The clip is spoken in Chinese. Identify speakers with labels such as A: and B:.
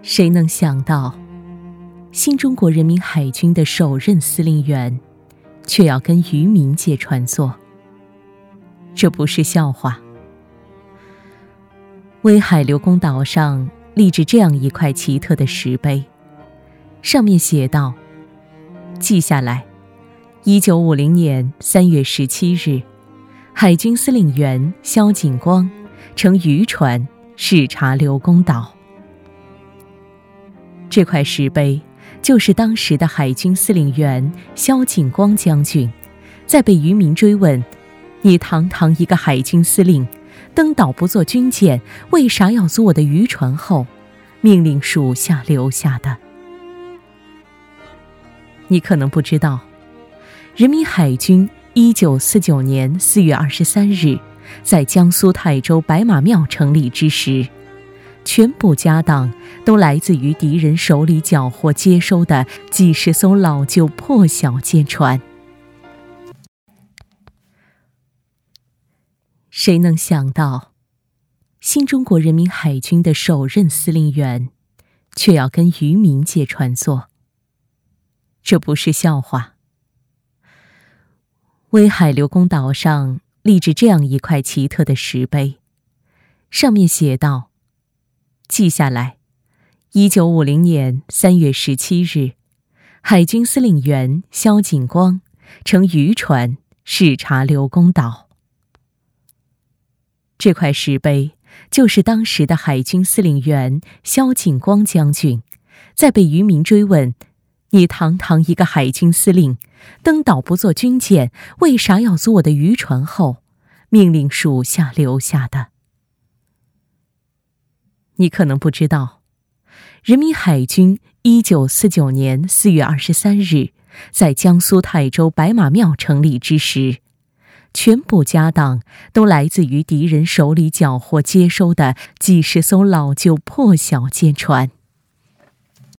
A: 谁能想到，新中国人民海军的首任司令员，却要跟渔民借船坐？这不是笑话。威海刘公岛上立着这样一块奇特的石碑，上面写道：记下来，1950年3月17日，海军司令员萧景光乘渔船视察刘公岛。这块石碑就是当时的海军司令员萧景光将军，在被渔民追问你堂堂一个海军司令，登岛不坐军舰，为啥要坐我的渔船后，命令属下留下的。你可能不知道，人民海军1949年4月23日在江苏泰州白马庙成立之时，全部家当都来自于敌人手里缴获接收的几十艘老旧破小舰船。谁能想到，新中国人民海军的首任司令员，却要跟渔民借船坐？这不是笑话。威海刘公岛上立着这样一块奇特的石碑，上面写道：记下来，1950年3月17日，海军司令员萧景光乘渔船视察刘公岛。这块石碑就是当时的海军司令员萧景光将军，在被渔民追问你堂堂一个海军司令，登岛不坐军舰，为啥要坐我的渔船后，命令属下留下的。你可能不知道，人民海军1949年4月23日在江苏泰州白马庙成立之时，全部家当都来自于敌人手里缴获接收的几十艘老旧破小舰船。